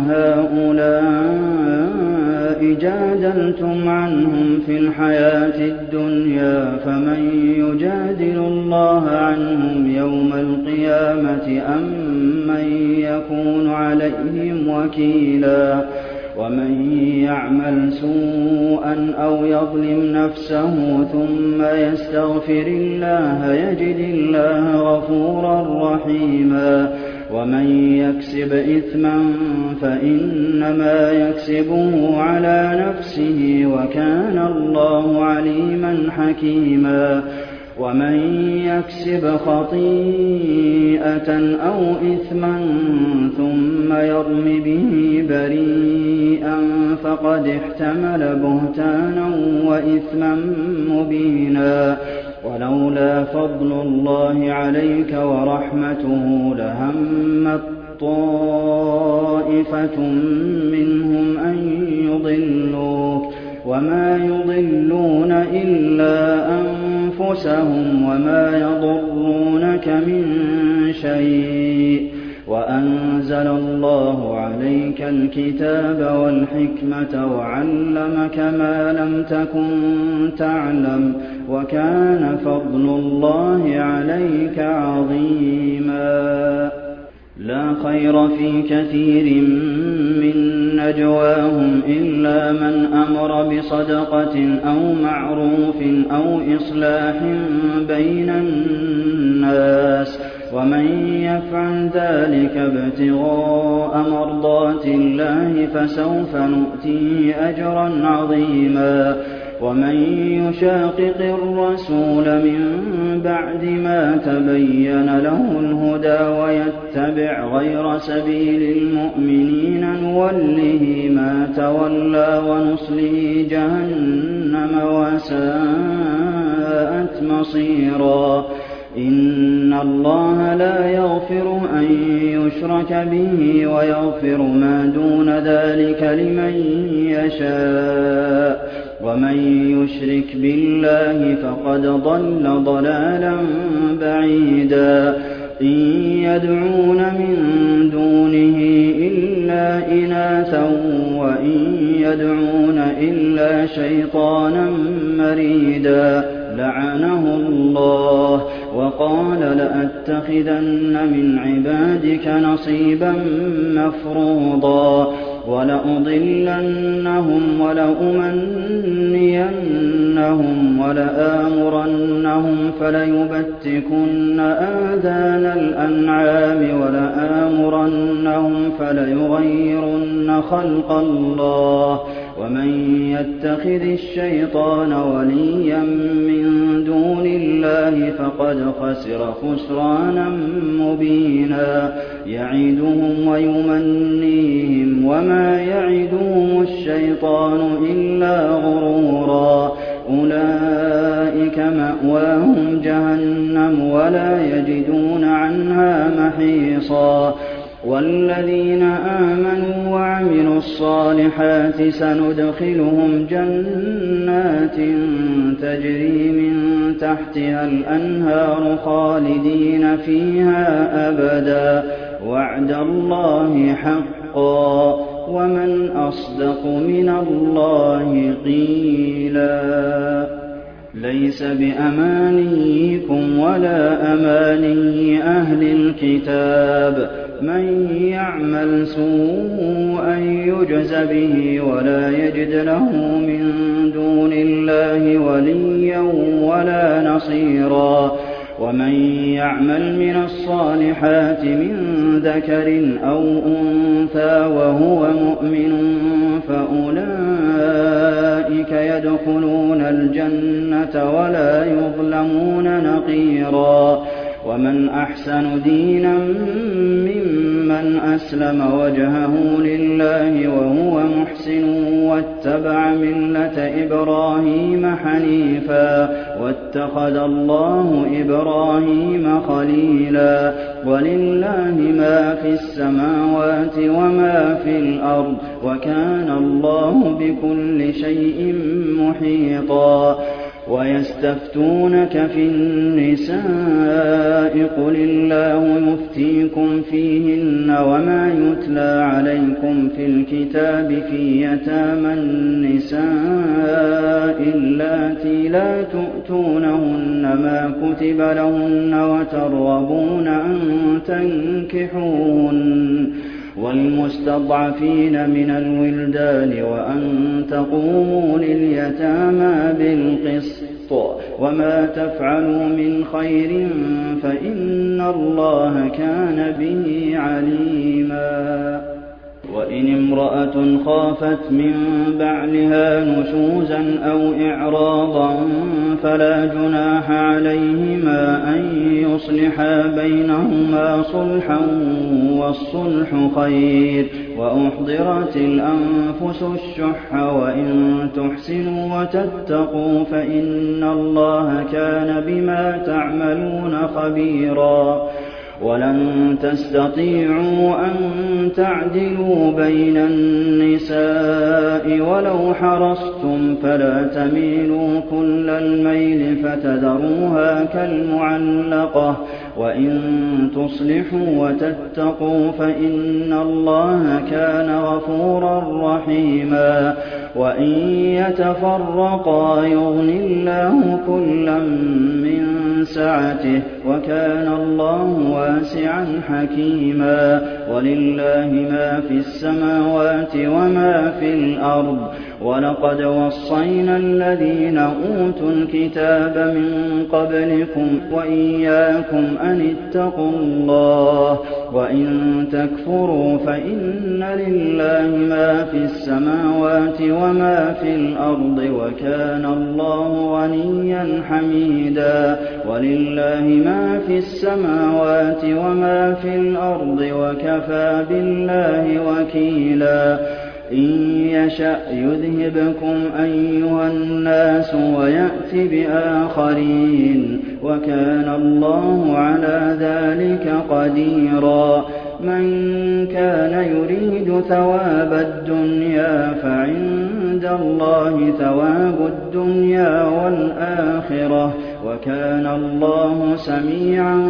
هَٰؤُلَاءِ جَادَلْتُمْ عَنْهُمْ فِي الْحَيَاةِ الدُّنْيَا فَمَن يُجَادِلُ اللَّهَ عَنْهُمْ يَوْمَ الْقِيَامَةِ أَم مَّن يَكُونُ عَلَيْهِمْ وَكِيلًا. وَمَن يَعْمَلْ سُوءًا أَوْ يَظْلِمْ نَفْسَهُ ثُمَّ يَسْتَغْفِرِ اللَّهَ يَجِدِ اللَّهَ غَفُورًا رَّحِيمًا. وَمَن يَكْسِبْ إِثْمًا فَإِنَّمَا يَكْسِبُهُ عَلَىٰ نَفْسِهِ وَكَانَ اللَّهُ عَلِيمًا حَكِيمًا. وَمَن يَكْسِبْ خَطِيئَةً أَوْ إِثْمًا ثُمَّ يَرْمِ بِهِ بَرِيئًا فَقَدِ احْتَمَلَ بُهْتَانًا وَإِثْمًا مُّبِينًا. وَلَوْلَا فَضْلُ اللَّهِ عَلَيْكَ وَرَحْمَتُهُ لَهَمَّت طَّائِفَةٌ مِّنْهُمْ أَن يُضِلُّوكَ وَمَا يُضِلُّونَ إِلَّا أَنفُسَهُمْ وَمَا يَضُرُّونَكَ مِن شَيْءٍ. وَأَنزَلَ اللَّهُ عَلَيْكَ الْكِتَابَ وَالْحِكْمَةَ وَعَلَّمَكَ مَا لَمْ تَكُن تَعْلَمُ وَكَانَ فَضْلُ اللَّهِ عَلَيْكَ عَظِيمًا. لَا خَيْرَ فِي كَثِيرٍ مِّن نَّجْوَاهُمْ إِلَّا مَنْ أَمَرَ بِصَدَقَةٍ أَوْ مَعْرُوفٍ أَوْ إِصْلَاحٍ بَيْنَ النَّاسِ ومن يفعل ذلك ابتغاء مرضات الله فسوف نؤتيه أجرا عظيما ومن يشاقق الرسول من بعد ما تبين له الهدى ويتبع غير سبيل المؤمنين نوله ما تولى ونصله جهنم وساءت مصيرا إن الله لا يغفر أن يشرك به ويغفر ما دون ذلك لمن يشاء ومن يشرك بالله فقد ضل ضلالا بعيدا إن يدعون من دونه إلا إناثا وإن يدعون إلا شيطانا مريدا لعنه الله وقال لأتخذن من عبادك نصيبا مفروضا ولأضلنهم ولأمنينهم ولآمرنهم فليبتكن آذان الأنعام ولآمرنهم فليغيرن خلق الله ومن يتخذ الشيطان وليا من دون الله فقد خسر خسرانا مبينا يعدهم ويمنيهم وما يعدهم الشيطان إلا غرورا أولئك مأواهم جهنم ولا يجدون عنها محيصا والذين آمنوا وعملوا الصالحات سندخلهم جنات تجري من تحتها الأنهار خالدين فيها أبدا وعد الله حقا ومن أصدق من الله قيلا ليس بأمانيكم ولا أماني أهل الكتاب من يعمل سوءا يجز به ولا يجد له من دون الله وليا ولا نصيرا ومن يعمل من الصالحات من ذكر أو أنثى وهو مؤمن فأولئك يدخلون الجنة ولا يظلمون نقيرا ومن أحسن دينا ممن أسلم وجهه لله وهو محسن واتبع ملة إبراهيم حنيفا واتخذ الله إبراهيم خليلا ولله ما في السماوات وما في الأرض وكان الله بكل شيء محيطا ويستفتونك في النساء قل الله يفتيكم فيهن وما يتلى عليكم في الكتاب في يتامى النساء اللاتي لا تؤتونهن ما كتب لهن وترغبون أن تنكحوهن والمستضعفين من الولدان وأن تقوموا لليتامى بالقسط وما تفعلوا من خير فإن الله كان به عليما وإن امرأة خافت من بعلها نشوزا أو إعراضا فلا جناح عليهما أن يصلحا بينهما صلحا والصلح خير وأحضرت الأنفس الشح وإن تحسنوا وتتقوا فإن الله كان بما تعملون خبيرا ولن تستطيعوا أن تعدلوا بين النساء ولو حرصتم فلا تميلوا كل الميل فتذروها كالمعلقة وإن تصلحوا وتتقوا فإن الله كان غفورا رحيما وإن يتفرقا يغن الله كلا من سعته وكان الله واسعا حكيما ولله ما في السماوات وما في الأرض وَلَقَدْ وَصَّيْنَا الَّذِينَ أُوتُوا الْكِتَابَ مِن قَبْلِكُمْ وَإِيَّاكُمْ أَنِ اتَّقُوا اللَّهَ ۚ وَإِن تَكْفُرُوا فَإِنَّ لِلَّهِ مَا فِي السَّمَاوَاتِ وَمَا فِي الْأَرْضِ ۚ وَكَانَ اللَّهُ غَنِيًّا حَمِيدًا. وَلِلَّهِ مَا فِي السَّمَاوَاتِ وَمَا فِي الْأَرْضِ ۚ وَكَفَىٰ بِاللَّهِ وَكِيلًا. إِن يَشَأْ يُذْهِبْكُمْ أَيُّهَا النَّاسُ وَيَأْتِ بِآخَرِينَ ۚ وَكَانَ اللَّهُ عَلَىٰ ذَٰلِكَ قَدِيرًا. مَّن كَانَ يُرِيدُ ثَوَابَ الدُّنْيَا فَعِندَ اللَّهِ ثَوَابُ الدُّنْيَا وَالْآخِرَةِ ۚ وَكَانَ اللَّهُ سَمِيعًا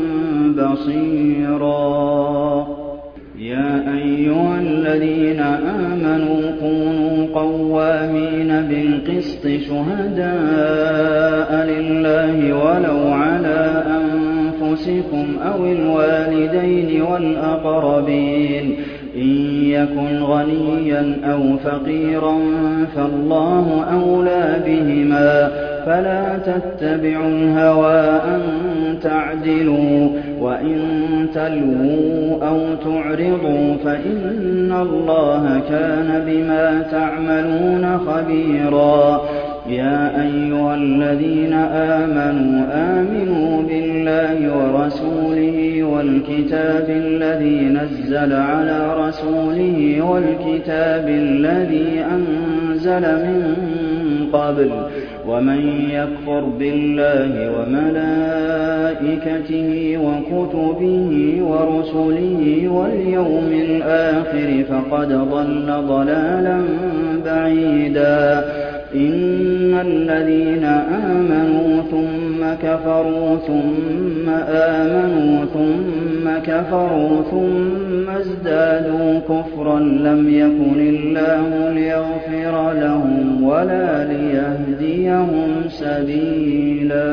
بَصِيرًا. يَا أَيُّهَا الَّذِينَ آمَنُوا كُونُوا قَوَّامِينَ بِالْقِسْطِ شُهَدَاءَ لِلَّهِ وَلَوْ عَلَىٰ أَنفُسِكُمْ أَوِ الْوَالِدَيْنِ وَالْأَقْرَبِينَ. إِن يَكُنْ غَنِيًّا أَوْ فَقِيرًا فَاللَّهُ أَوْلَىٰ بِهِمَا ۖ فَلَا تَتَّبِعُوا الْهَوَىٰ أَن تَعْدِلُوا ۚ وَإِن تَلْوُوا أَوْ تُعْرِضُوا فَإِنَّ اللَّهَ كَانَ بِمَا تَعْمَلُونَ خَبِيرًا. يَا أَيُّهَا الَّذِينَ آمَنُوا آمِنُوا بِاللَّهِ وَرَسُولِهِ وَالْكِتَابِ الَّذِي نَزَّلَ عَلَىٰ رَسُولِهِ وَالْكِتَابِ الَّذِي أَنزَلَ مِن قَبْلُ ۚ وَمَن يَكْفُرْ بِاللَّهِ وَمَلَائِكَتِهِ وَكُتُبِهِ وَرُسُلِهِ وَالْيَوْمِ الْآخِرِ فَقَدْ ضَلَّ ضَلَالًا بَعِيدًا. إِنَّ الَّذِينَ آمَنُوا ثُمَّ كَفَرُوا ثُمَّ آمَنُوا ثُمَّ كَفَرُوا ثُمَّ ازْدَادُوا كُفْرًا لَّمْ يَكُنِ اللَّهُ لِيَغْفِرَ لَهُمْ وَلَا لِيَهْدِيَهُمْ سَبِيلًا.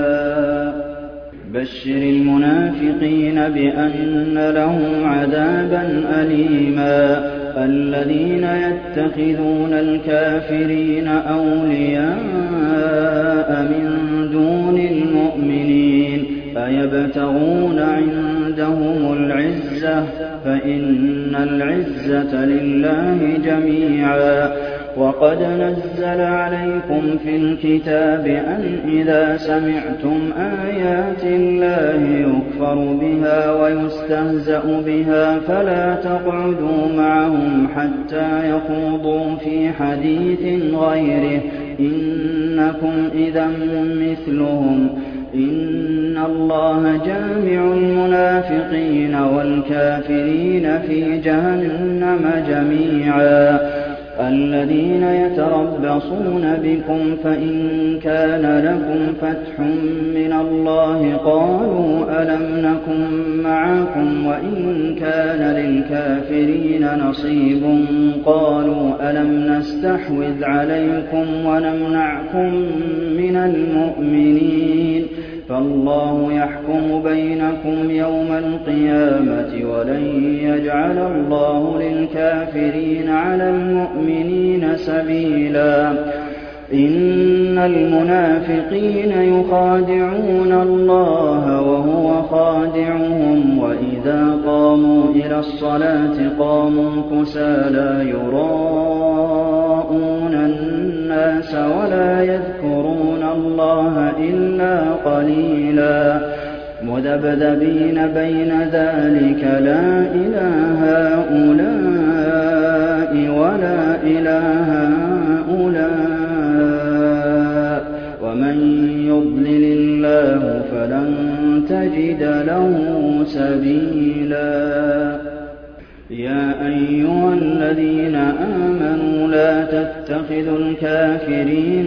بَشِّرِ الْمُنَافِقِينَ بِأَنَّ لَهُمْ عَذَابًا أَلِيمًا. الَّذِينَ يَتَّخِذُونَ الْكَافِرِينَ أَوْلِيَاءَ مِن دُونِ الْمُؤْمِنِينَ أَيَبْتَغُونَ عِندَهُمُ الْعِزَّةَ ۚ فَإِنَّ الْعِزَّةَ لِلَّهِ جَمِيعًا. وَقَدْ نَزَّلَ عَلَيْكُمْ فِي الْكِتَابِ أَنْ إِذَا سَمِعْتُمْ آيَاتِ اللَّهِ يُكْفَرُ بِهَا وَيُسْتَهْزَأُ بِهَا فَلَا تَقْعُدُوا مَعَهُمْ حَتَّىٰ يَخُوضُوا فِي حَدِيثٍ غَيْرِهِ ۚ إِنَّكُمْ إِذًا مِّثْلُهُمْ ۗ إِنَّ اللَّهَ جَامِعُ الْمُنَافِقِينَ وَالْكَافِرِينَ فِي جَهَنَّمَ جَمِيعًا. الَّذِينَ يَتَرَبَّصُونَ بِكُمْ فَإِن كَانَ لَكُمْ فَتْحٌ مِّنَ اللَّهِ قَالُوا أَلَمْ نَكُن مَّعَكُمْ ۖ وَإِن كَانَ لِلْكَافِرِينَ نَصِيبٌ قَالُوا أَلَمْ نَسْتَحْوِذْ عَلَيْكُمْ وَنَمْنَعْكُم مِّنَ الْمُؤْمِنِينَ ۖ فَاللَّهُ يَحْكُمُ بَيْنَكُمْ يَوْمَ الْقِيَامَةِ ۖ وَلَن يَجْعَلَ اللَّهُ لِلْكَافِرِينَ عَلَى الْمُؤْمِنِينَ سَبِيلًا. إِنَّ الْمُنَافِقِينَ يُخَادِعُونَ اللَّهَ وَهُوَ خَادِعُهُمْ ۚ وَإِذَا قَامُوا إِلَى الصَّلَاةِ قَامُوا كُسَالَىٰ يُرَاءُونَ النَّاسَ وَلَا يَذْكُرُونَ اللَّهَ إِلَّا قَلِيلًا. مُّذَبْذَبِينَ بَيْنَ ذَٰلِكَ لَا إِلَىٰ هَٰؤُلَاءِ وَلَا إِلَىٰ هَٰؤُلَاءِ ۚ وَمَن يُضْلِلِ اللَّهُ فَلَن تَجِدَ لَهُ سَبِيلًا. يَا أَيُّهَا الَّذِينَ آمَنُوا لَا تَتَّخِذُوا الْكَافِرِينَ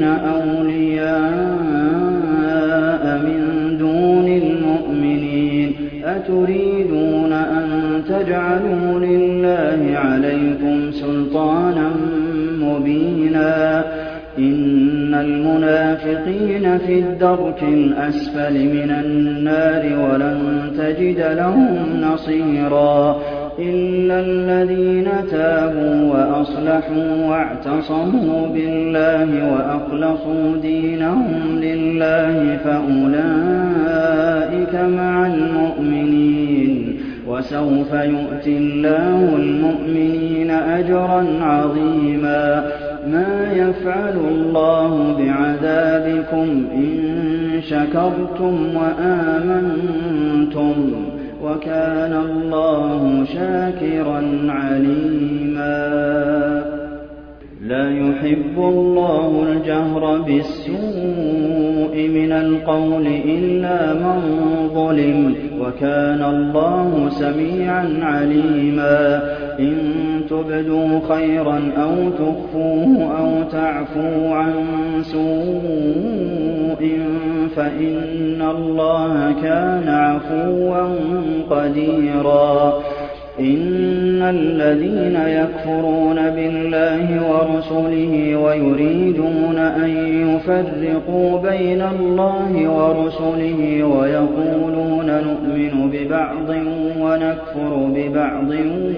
أَوْلِيَاءَ مِن دُونِ الْمُؤْمِنِينَ أَتُرِيدُونَ أَن تَجْعَلُوا لِلَّهِ عَلَيْكُمْ سُلْطَانًا مُّبِينًا. إِنَّ الْمُنَافِقِينَ فِي الدَّرْكِ الْأَسْفَلِ مِنَ النَّارِ وَلَن تَجِدَ لَهُمْ نَصِيرًا. إلا الذين تابوا وأصلحوا واعتصموا بالله وأخلصوا دينهم لله فأولئك مع المؤمنين وسوف يؤتي الله المؤمنين أجرا عظيما ما يفعل الله بعذابكم إن شكرتم وآمنتم وكان الله شاكرا عليما لا يحب الله الجهر بالسوء من القول إلا من ظلم وكان الله سميعا عليما إن تبدوا خيرا أو تخفوه أو تعفوا عن سوء فإن الله كان عفوا قديرا إن الذين يكفرون بالله ورسله ويريدون أن يفرقوا بين الله ورسله ويقولون نؤمن ببعض ونكفر ببعض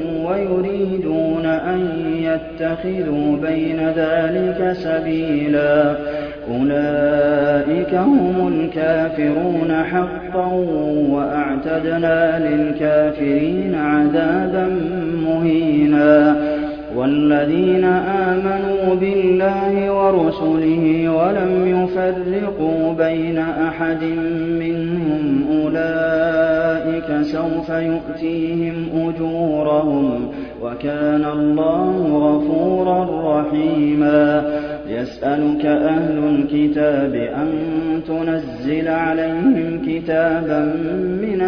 ويريدون أن يتخذوا بين ذلك سبيلا أولئك هم الكافرون حقا وأعتدنا للكافرين عذابا مهينا والذين آمنوا بالله ورسله ولم يفرقوا بين أحد منهم أولئك سوف يؤتيهم أجورهم وكان الله غفورا رحيما يسألك أهل الكتاب أن تنزل عليهم كتابا من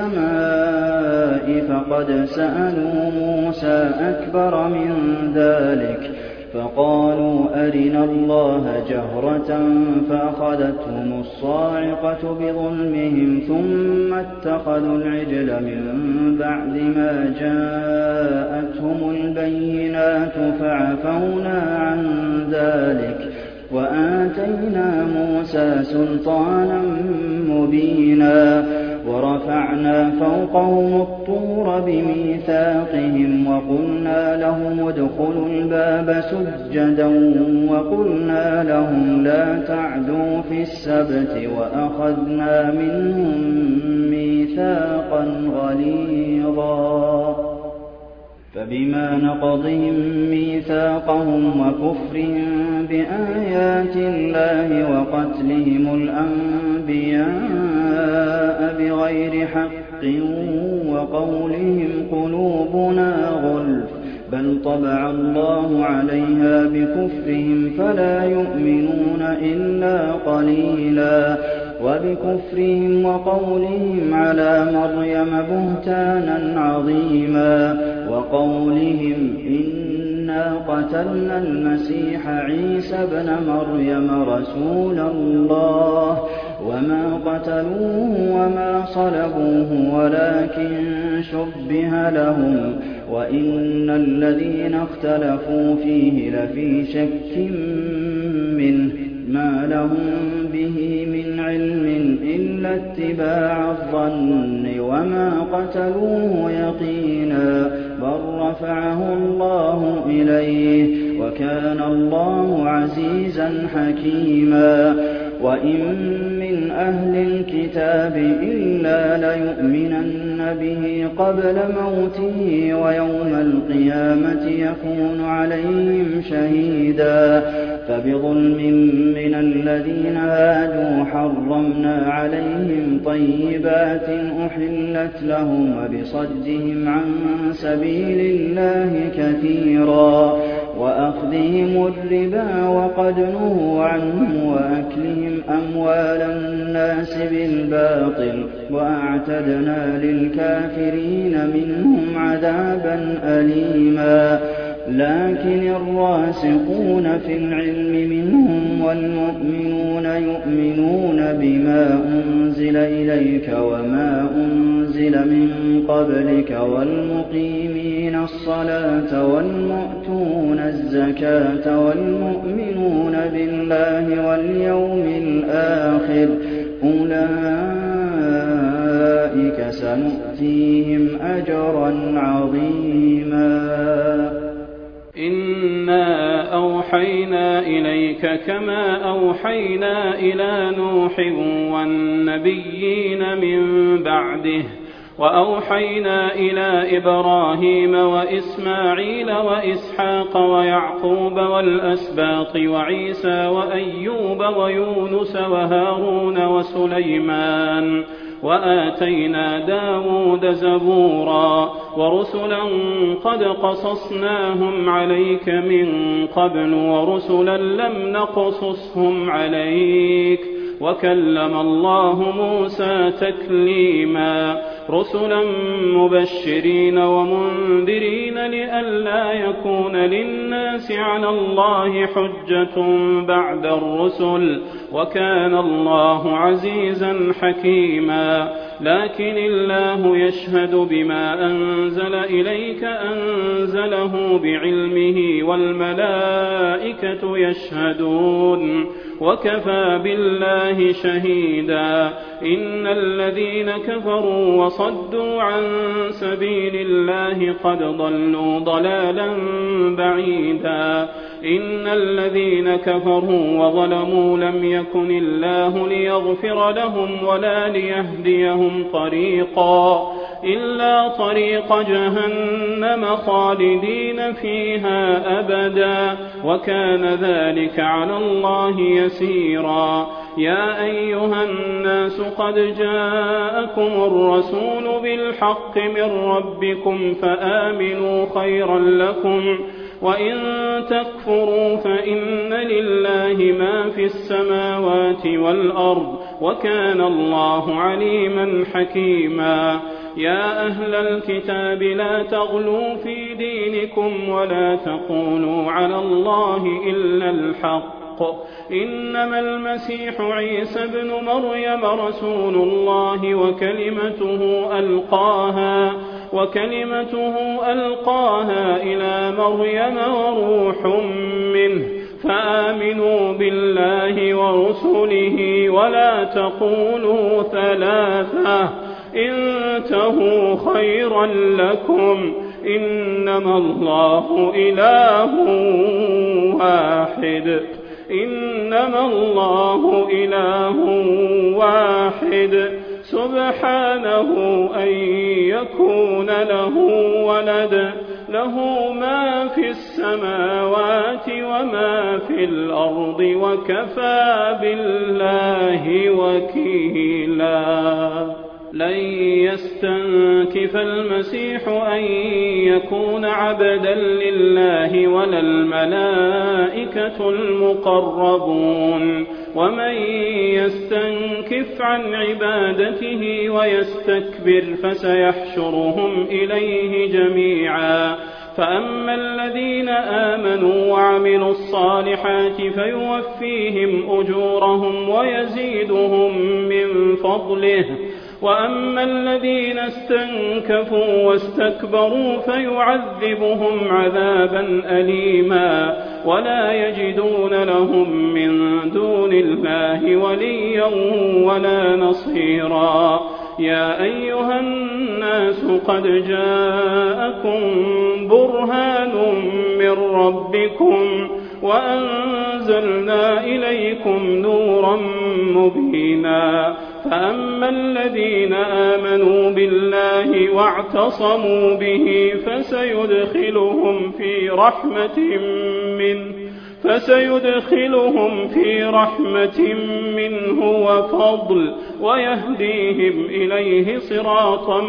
السماء فقد سألوا موسى أكبر من ذلك فقالوا أرنا الله جهرة فأخذتهم الصاعقة بظلمهم ثم اتخذوا العجل من بعد ما جاءتهم البينات فعفونا عن ذلك وآتينا موسى سلطانا مبينا ورفعنا فوقهم الطور بميثاقهم وقلنا لهم ادخلوا الباب سجدا وقلنا لهم لا تعدوا في السبت وأخذنا منهم ميثاقا غليظا فبما نقضهم ميثاقهم وكفرهم بآيات الله وقتلهم الأنبياء بغير حق وقولهم قلوبنا غلف بل طبع الله عليها بكفرهم فلا يؤمنون إلا قليلا وبكفرهم وقولهم على مريم بهتانا عظيما وقولهم إنا قتلنا المسيح عيسى ابن مريم رسول الله وما قتلوه وما صلبوه ولكن شبه لهم وإن الذين اختلفوا فيه لفي شك منه ما لهم به من علم إلا اتباع الظن وما قتلوه يقينا بل رفعه الله إليه وكان الله عزيزا حكيما وإن من أهل الكتاب إلا ليؤمنن به قبل موته ويوم القيامة يكون عليهم شهيدا فبظلم من الذين هادوا حرمنا عليهم طيبات أحلت لهم وبصدهم عن سبيل الله كثيرا وأخذهم الربا وقد نهوا عنه وأكلهم أموال الناس بالباطل وأعتدنا للكافرين منهم عذابا أليما لكن الراسخون في العلم منهم والمؤمنون يؤمنون بما أنزل إليك وما أنزل من قبلك والمقيمين الصلاة والمؤتون الزكاة والمؤمنون بالله واليوم الآخر أولئك فسنؤتيهم أجرا عظيما. إنا أوحينا إليك كما أوحينا إلى نوح والنبيين من بعده وأوحينا إلى إبراهيم وإسماعيل وإسحاق ويعقوب والأسباط وعيسى وأيوب ويونس وهارون وسليمان وآتينا داود زبورا ورسلا قد قصصناهم عليك من قبل ورسلا لم نقصصهم عليك وكلم الله موسى تكليما رسلا مبشرين ومنذرين لئلا يكون للناس على الله حجة بعد الرسل وكان الله عزيزا حكيما. لكن الله يشهد بما أنزل إليك أنزله بعلمه والملائكة يشهدون وكفى بالله شهيدا. إن الذين كفروا وصدوا عن سبيل الله قد ضلوا ضلالا بعيدا. إن الذين كفروا وظلموا لم يكن الله ليغفر لهم ولا ليهديهم طريقا إلا طريق جهنم خالدين فيها أبدا وكان ذلك على الله يسيرا. يا أيها الناس قد جاءكم الرسول بالحق من ربكم فآمنوا خيرا لكم وإن تكفروا فإن لله ما في السماوات والأرض وكان الله عليما حكيما. يا أهل الكتاب لا تغلوا في دينكم ولا تقولوا على الله إلا الحق إنما المسيح عيسى ابن مريم رسول الله وكلمته ألقاها وكلمته ألقاها إلى مريم وروح منه فآمنوا بالله ورسله ولا تقولوا ثلاثة انتهوا خيرا لكم إنما الله إله واحد إنما الله إله واحد سبحانه أن يكون له ولد له ما في السماوات وما في الأرض وكفى بالله وكيلا. لن يستنكف المسيح أن يكون عبدا لله ولا الملائكة المقربون ومن يستنكف عن عبادته ويستكبر فسيحشرهم إليه جميعا. فأما الذين آمنوا وعملوا الصالحات فيوفيهم أجورهم ويزيدهم من فضله وأما الذين استنكفوا واستكبروا فيعذبهم عذابا أليما ولا يجدون لهم من دون الله وليا ولا نصيرا. يا أيها الناس قد جاءكم برهان من ربكم وأنزلنا إليكم نورا مبينا. فأما الذين آمنوا بالله واعتصموا به فسيدخلهم في رحمة منه فسيدخلهم في رحمة منه وفضل ويهديهم إليه صراطا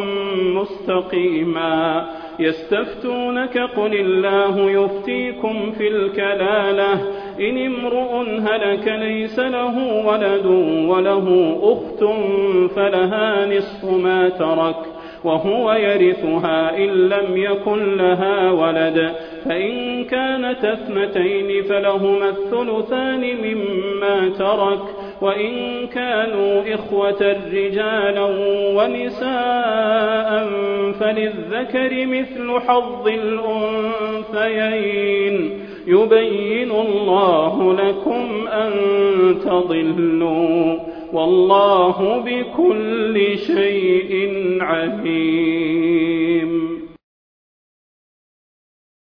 مستقيما. يستفتونك قل الله يفتيكم في الكلالة إن امرؤ هلك ليس له ولد وله أخت فلها نصف ما ترك وهو يرثها إن لم يكن لها ولد فإن كانت اثنتين فلهما الثلثان مما ترك وإن كانوا إخوة رجالا ونساء فللذكر مثل حظ الأنثيين يبين الله لكم أن تضلوا والله بكل شيء عليم.